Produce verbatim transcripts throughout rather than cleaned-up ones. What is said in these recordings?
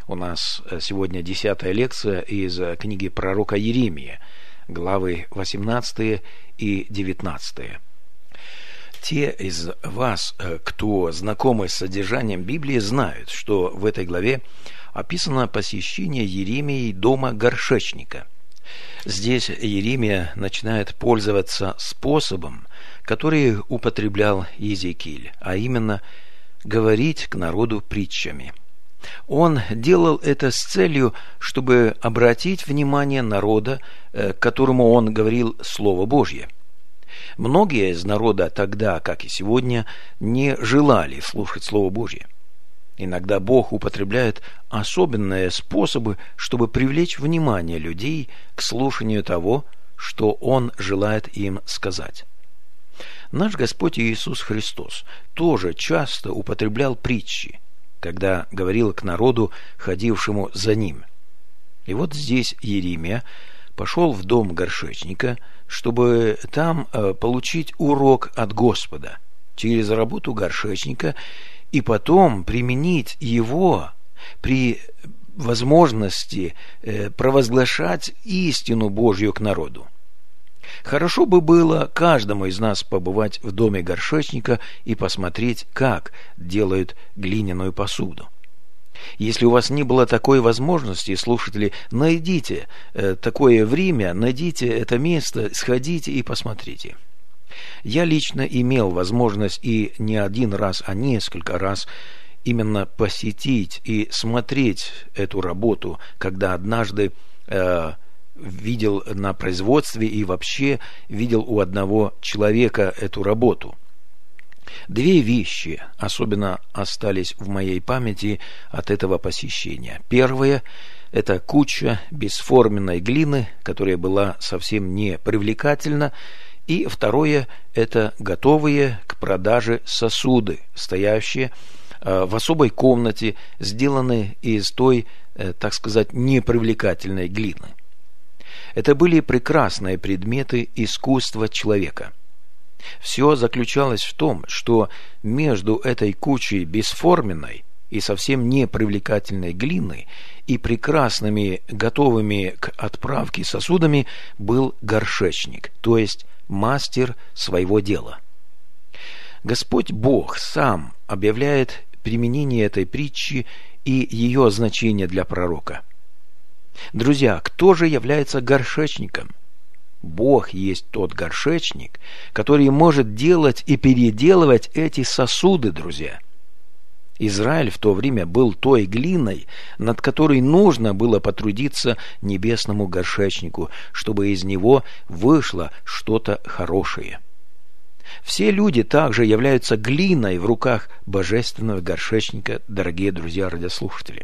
У нас сегодня десятая лекция из книги пророка Иеремии, главы восемнадцатые и девятнадцатые. Те из вас, кто знакомы с содержанием Библии, знают, что в этой главе описано посещение Иеремией дома горшечника. Здесь Иеремия начинает пользоваться способом, который употреблял Иезекииль, а именно говорить к народу притчами. Он делал это с целью, чтобы обратить внимание народа, к которому он говорил Слово Божье. Многие из народа тогда, как и сегодня, не желали слушать Слово Божье. Иногда Бог употребляет особенные способы, чтобы привлечь внимание людей к слушанию того, что Он желает им сказать. Наш Господь Иисус Христос тоже часто употреблял притчи, когда говорил к народу, ходившему за Ним. И вот здесь Иеремия пошел в дом горшечника, чтобы там э, получить урок от Господа через работу горшечника и потом применить его при возможности э, провозглашать истину Божью к народу. Хорошо бы было каждому из нас побывать в доме горшечника и посмотреть, как делают глиняную посуду. Если у вас не было такой возможности, слушатели, найдите э, такое время, найдите это место, сходите и посмотрите. Я лично имел возможность и не один раз, а несколько раз именно посетить и смотреть эту работу, когда однажды э, видел на производстве и вообще видел у одного человека эту работу. Две вещи особенно остались в моей памяти от этого посещения. Первое – это куча бесформенной глины, которая была совсем не привлекательна. И второе – это готовые к продаже сосуды, стоящие в особой комнате, сделанные из той, так сказать, непривлекательной глины. Это были прекрасные предметы искусства человека. Все заключалось в том, что между этой кучей бесформенной и совсем непривлекательной глины и прекрасными, готовыми к отправке сосудами был горшечник, то есть мастер своего дела. Господь Бог сам объявляет применение этой притчи и ее значение для пророка. Друзья, кто же является горшечником? Бог есть тот горшечник, который может делать и переделывать эти сосуды, друзья. Израиль в то время был той глиной, над которой нужно было потрудиться небесному горшечнику, чтобы из него вышло что-то хорошее. Все люди также являются глиной в руках божественного горшечника, дорогие друзья-радиослушатели.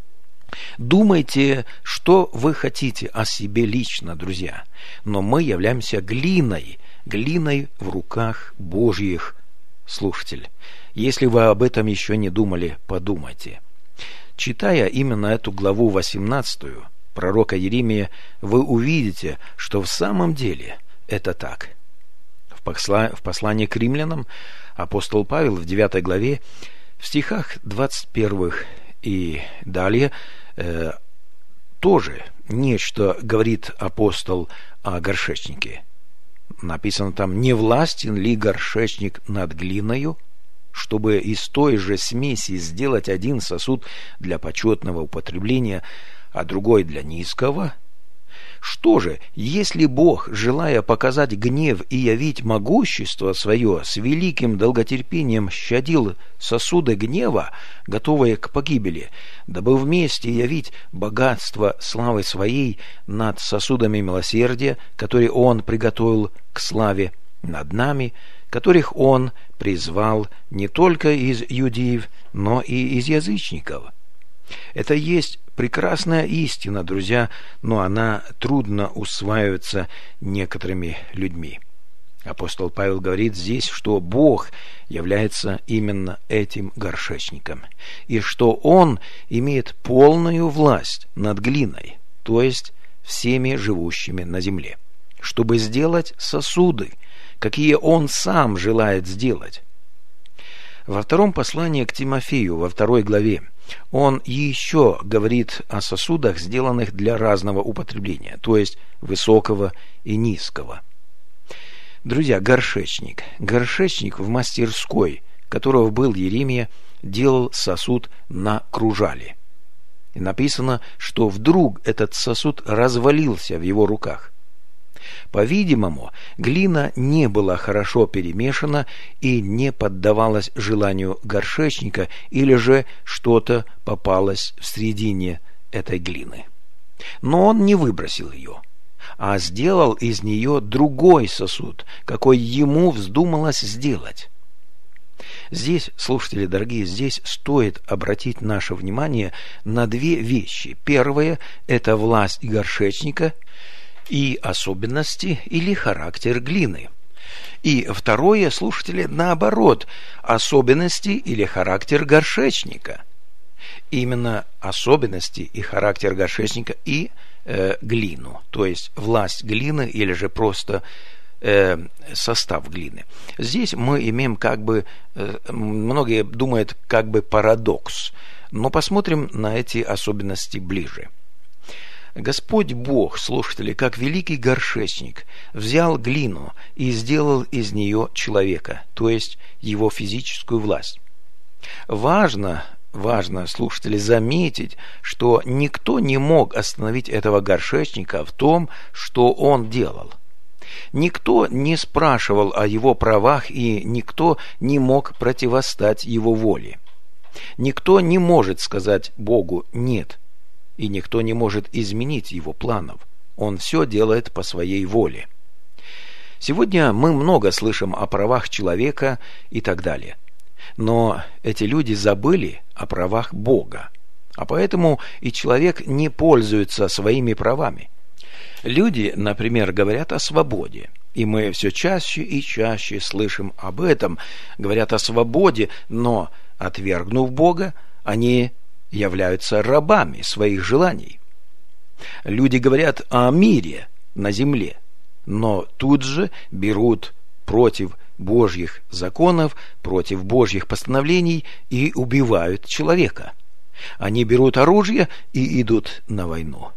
Думайте, что вы хотите о себе лично, друзья, но мы являемся глиной, глиной в руках Божьих. Слушатель, если вы об этом еще не думали, подумайте. Читая именно эту главу восемнадцатую пророка Иеремии, вы увидите, что в самом деле это так. В послании к римлянам апостол Павел в девятой главе, в стихах двадцать первых и далее, э, тоже нечто говорит апостол о горшечнике. Написано там: «Не властен ли горшечник над глиною, чтобы из той же смеси сделать один сосуд для почетного употребления, а другой для низкого? Что же, если Бог, желая показать гнев и явить могущество свое, с великим долготерпением щадил сосуды гнева, готовые к погибели, дабы вместе явить богатство славы своей над сосудами милосердия, которые Он приготовил к славе над нами, которых Он призвал не только из иудеев, но и из язычников». Это есть прекрасная истина, друзья, но она трудно усваивается некоторыми людьми. Апостол Павел говорит здесь, что Бог является именно этим горшечником, и что Он имеет полную власть над глиной, то есть всеми живущими на земле, чтобы сделать сосуды, какие Он сам желает сделать. Во втором послании к Тимофею, во второй главе, он еще говорит о сосудах, сделанных для разного употребления, то есть высокого и низкого. Друзья, горшечник. Горшечник в мастерской, которого был Иеремия, делал сосуд на кружале. И написано, что вдруг этот сосуд развалился в его руках. По-видимому, глина не была хорошо перемешана и не поддавалась желанию горшечника, или же что-то попалось в середине этой глины. Но он не выбросил ее, а сделал из нее другой сосуд, какой ему вздумалось сделать. Здесь, слушатели дорогие, здесь стоит обратить наше внимание на две вещи. Первое – это власть горшечника и особенности или характер глины. И второе, слушатели, наоборот, особенности или характер горшечника. Именно особенности и характер горшечника и э, глину, то есть власть глины или же просто э, состав глины. Здесь мы имеем как бы, э, многие думают, как бы парадокс, но посмотрим на эти особенности ближе. Господь Бог, слушатели, как великий горшечник, взял глину и сделал из нее человека, то есть его физическую власть. Важно, важно, слушатели, заметить, что никто не мог остановить этого горшечника в том, что он делал. Никто не спрашивал о его правах, и никто не мог противостать его воле. Никто не может сказать Богу «нет». И никто не может изменить его планов. Он все делает по своей воле. Сегодня мы много слышим о правах человека и так далее. Но эти люди забыли о правах Бога. А поэтому и человек не пользуется своими правами. Люди, например, говорят о свободе. И мы все чаще и чаще слышим об этом. Говорят о свободе, но, отвергнув Бога, они являются рабами своих желаний. Люди говорят о мире на земле, но тут же берут против Божьих законов, против Божьих постановлений и убивают человека. Они берут оружие и идут на войну.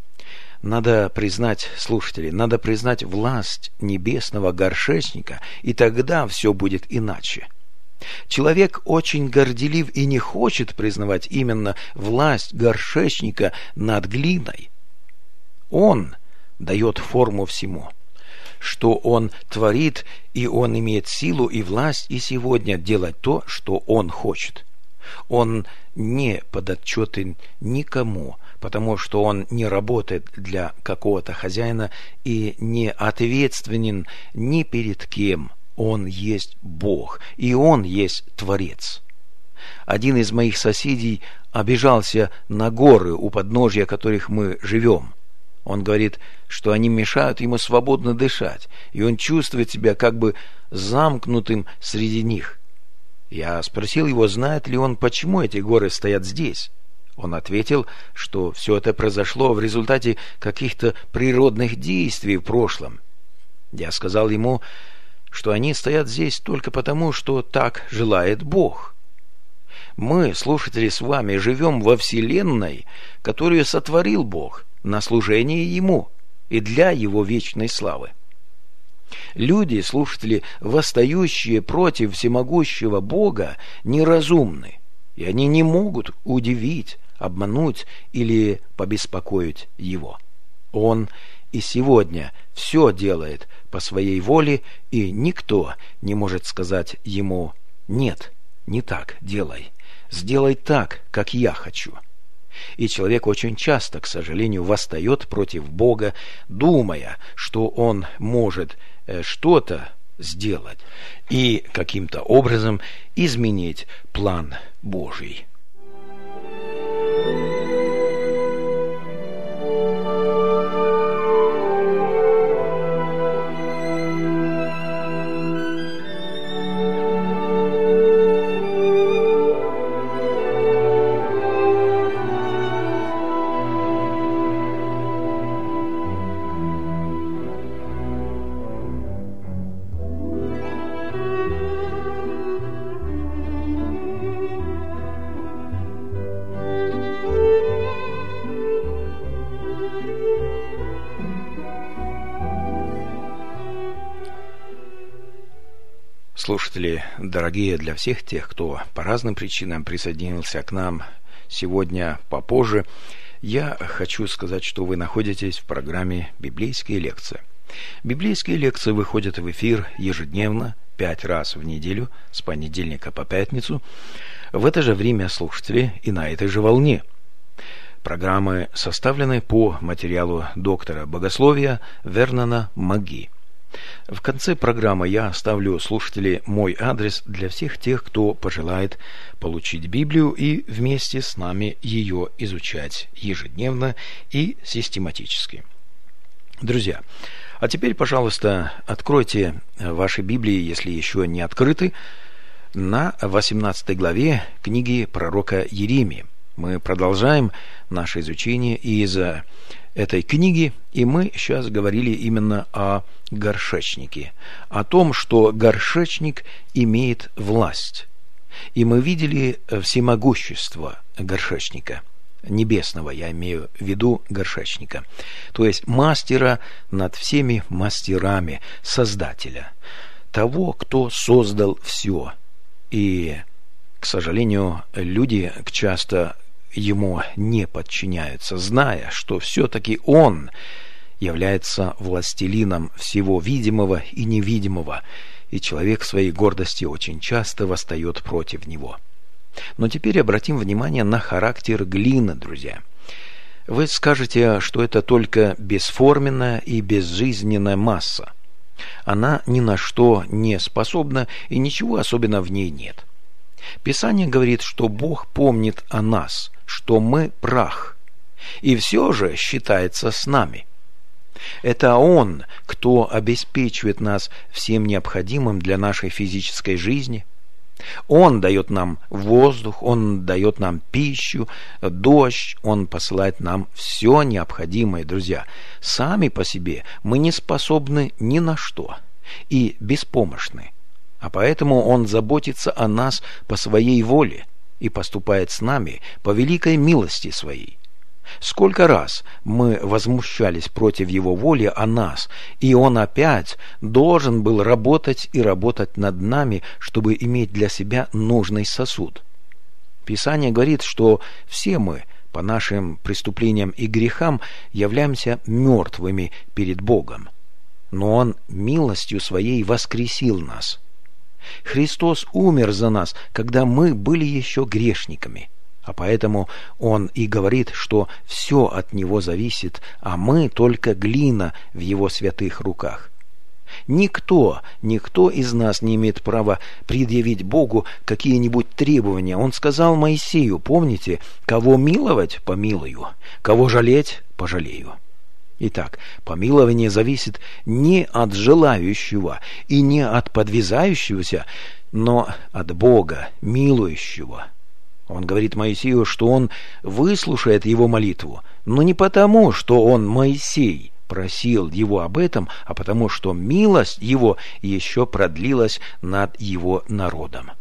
Надо признать, слушатели, надо признать власть небесного горшечника, и тогда все будет иначе. Человек очень горделив и не хочет признавать именно власть горшечника над глиной. Он дает форму всему, что он творит, и он имеет силу и власть и сегодня делать то, что он хочет. Он не подотчетен никому, потому что он не работает для какого-то хозяина и не ответственен ни перед кем. Он есть Бог, и Он есть Творец. Один из моих соседей обижался на горы, у подножья которых мы живем. Он говорит, что они мешают ему свободно дышать, и он чувствует себя как бы замкнутым среди них. Я спросил его, знает ли он, почему эти горы стоят здесь. Он ответил, что все это произошло в результате каких-то природных действий в прошлом. Я сказал ему, что они стоят здесь только потому, что так желает Бог. Мы, слушатели, с вами живем во вселенной, которую сотворил Бог на служение Ему и для Его вечной славы. Люди, слушатели, восстающие против всемогущего Бога, неразумны, и они не могут удивить, обмануть или побеспокоить Его. Он и сегодня все делает по своей воле, и никто не может сказать ему «нет, не так делай, сделай так, как я хочу». И человек очень часто, к сожалению, восстает против Бога, думая, что он может что-то сделать и каким-то образом изменить план Божий. радиослушатели, дорогие, для всех тех, кто по разным причинам присоединился к нам сегодня попозже, я хочу сказать, что вы находитесь в программе «Библейские лекции». Библейские лекции выходят в эфир ежедневно, пять раз в неделю, с понедельника по пятницу, в это же время, слушатели, и на этой же волне. Программы составлены по материалу доктора богословия Вернона Маги. В конце программы я оставлю, слушатели, мой адрес для всех тех, кто пожелает получить Библию и вместе с нами ее изучать ежедневно и систематически. Друзья, а теперь, пожалуйста, откройте ваши Библии, если еще не открыты, на восемнадцатой главе книги пророка Иеремии. Мы продолжаем наше изучение из этой книги, и мы сейчас говорили именно о горшечнике, о том, что горшечник имеет власть. И мы видели всемогущество горшечника, небесного, я имею в виду горшечника, то есть мастера над всеми мастерами, создателя, того, кто создал все. И, к сожалению, люди часто ему не подчиняются, зная, что все-таки он является властелином всего видимого и невидимого, и человек в своей гордости очень часто восстает против него. Но теперь обратим внимание на характер глины, друзья. Вы скажете, что это только бесформенная и безжизненная масса. Она ни на что не способна, и ничего особенного в ней нет. Писание говорит, что Бог помнит о нас, что мы прах, и все же считается с нами. Это Он, кто обеспечивает нас всем необходимым для нашей физической жизни. Он дает нам воздух, Он дает нам пищу, дождь, Он посылает нам все необходимое, друзья. Сами по себе мы не способны ни на что и беспомощны, а поэтому Он заботится о нас по своей воле и поступает с нами по великой милости Своей. Сколько раз мы возмущались против Его воли о нас, и Он опять должен был работать и работать над нами, чтобы иметь для себя нужный сосуд. Писание говорит, что все мы по нашим преступлениям и грехам являемся мертвыми перед Богом, но Он милостью Своей воскресил нас. Христос умер за нас, когда мы были еще грешниками, а поэтому Он и говорит, что все от Него зависит, а мы только глина в Его святых руках. Никто, никто из нас не имеет права предъявить Богу какие-нибудь требования. Он сказал Моисею, помните, кого миловать – помилую, кого жалеть – пожалею. Итак, помилование зависит не от желающего и не от подвязающегося, но от Бога, милующего. Он говорит Моисею, что он выслушает его молитву, но не потому, что он, Моисей, просил его об этом, а потому, что милость его еще продлилась над его народом.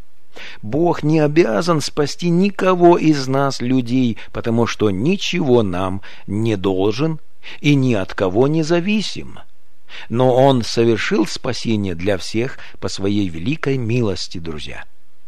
Бог не обязан спасти никого из нас, людей, потому что ничего нам не должен и ни от кого не зависим. Но Он совершил спасение для всех по Своей великой милости, друзья.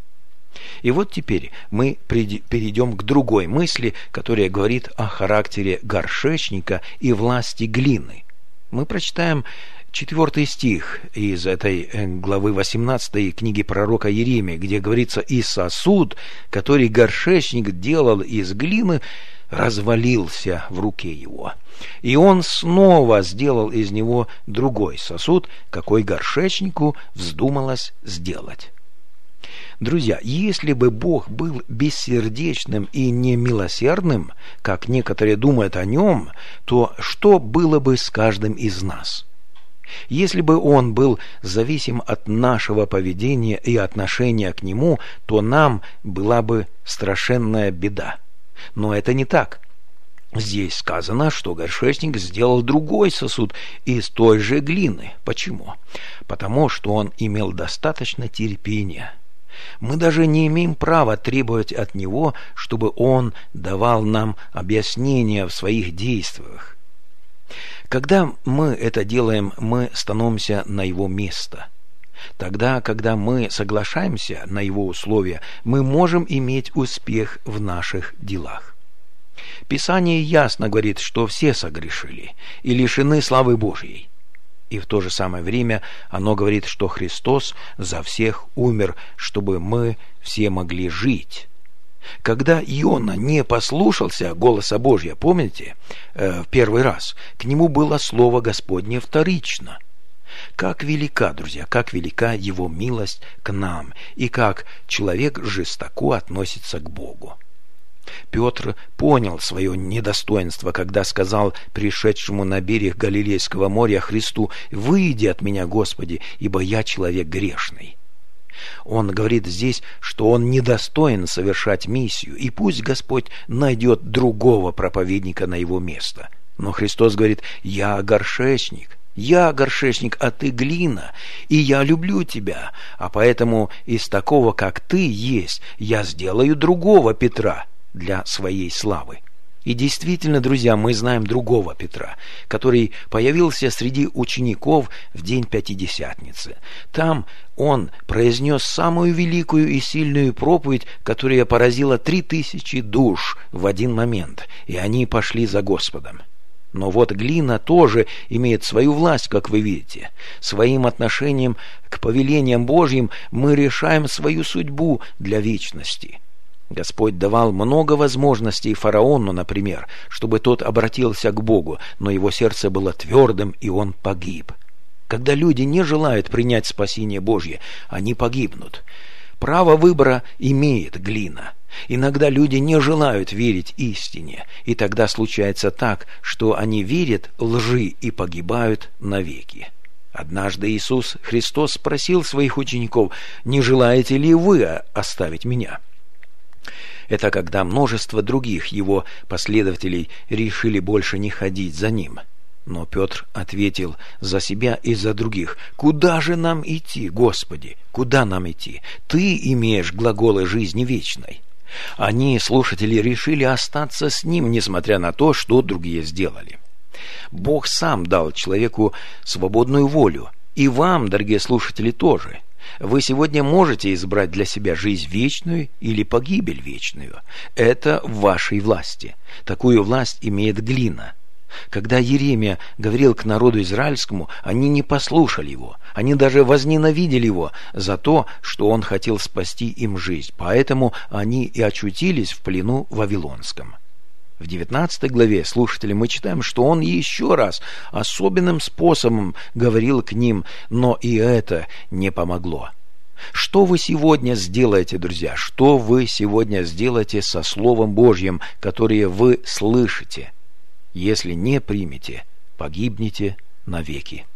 И вот теперь мы перейдем к другой мысли, которая говорит о характере горшечника и власти глины. Мы прочитаем четвертый стих из этой главы восемнадцатой книги пророка Иеремии, где говорится: «И сосуд, который горшечник делал из глины, развалился в руке его, и он снова сделал из него другой сосуд, какой горшечнику вздумалось сделать». Друзья, если бы Бог был бессердечным и немилосердным, как некоторые думают о Нем, то что было бы с каждым из нас? Если бы Он был зависим от нашего поведения и отношения к Нему, то нам была бы страшенная беда. Но это не так. Здесь сказано, что горшечник сделал другой сосуд из той же глины. Почему? Потому что он имел достаточно терпения. Мы даже не имеем права требовать от него, чтобы он давал нам объяснения в своих действиях. Когда мы это делаем, мы становимся на его место. Тогда, когда мы соглашаемся на Его условия, мы можем иметь успех в наших делах. Писание ясно говорит, что все согрешили и лишены славы Божьей. И в то же самое время оно говорит, что Христос за всех умер, чтобы мы все могли жить. Когда Иона не послушался голоса Божьего, помните, э, в первый раз, к нему было слово Господне вторично. Как велика, друзья, как велика Его милость к нам, и как человек жестоко относится к Богу. Петр понял свое недостоинство, когда сказал пришедшему на берег Галилейского моря Христу: «Выйди от меня, Господи, ибо я человек грешный». Он говорит здесь, что он недостоин совершать миссию, и пусть Господь найдет другого проповедника на его место. Но Христос говорит: «Я горшечник, я горшечник, а ты глина, и я люблю тебя, а поэтому из такого, как ты есть, я сделаю другого Петра для своей славы». И действительно, друзья, мы знаем другого Петра, который появился среди учеников в день Пятидесятницы. Там он произнес самую великую и сильную проповедь, которая поразила три тысячи душ в один момент, и они пошли за Господом. Но вот глина тоже имеет свою власть, как вы видите. Своим отношением к повелениям Божьим мы решаем свою судьбу для вечности. Господь давал много возможностей фараону, например, чтобы тот обратился к Богу, но его сердце было твердым, и он погиб. Когда люди не желают принять спасение Божье, они погибнут. Право выбора имеет глина. Иногда люди не желают верить истине, и тогда случается так, что они верят лжи и погибают навеки. Однажды Иисус Христос спросил своих учеников: «Не желаете ли вы оставить меня?» Это когда множество других его последователей решили больше не ходить за ним. Но Петр ответил за себя и за других: «Куда же нам идти, Господи? Куда нам идти? Ты имеешь глаголы жизни вечной». Они, слушатели, решили остаться с ним, несмотря на то, что другие сделали. Бог сам дал человеку свободную волю, и вам, дорогие слушатели, тоже. Вы сегодня можете избрать для себя жизнь вечную или погибель вечную. Это в вашей власти. Такую власть имеет глина. Когда Иеремия говорил к народу израильскому, они не послушали его. Они даже возненавидели его за то, что он хотел спасти им жизнь. Поэтому они и очутились в плену вавилонском. В девятнадцатой главе, слушатели, мы читаем, что он еще раз особенным способом говорил к ним, но и это не помогло. Что вы сегодня сделаете, друзья? Что вы сегодня сделаете со Словом Божьим, которое вы слышите? Если не примете, погибнете навеки.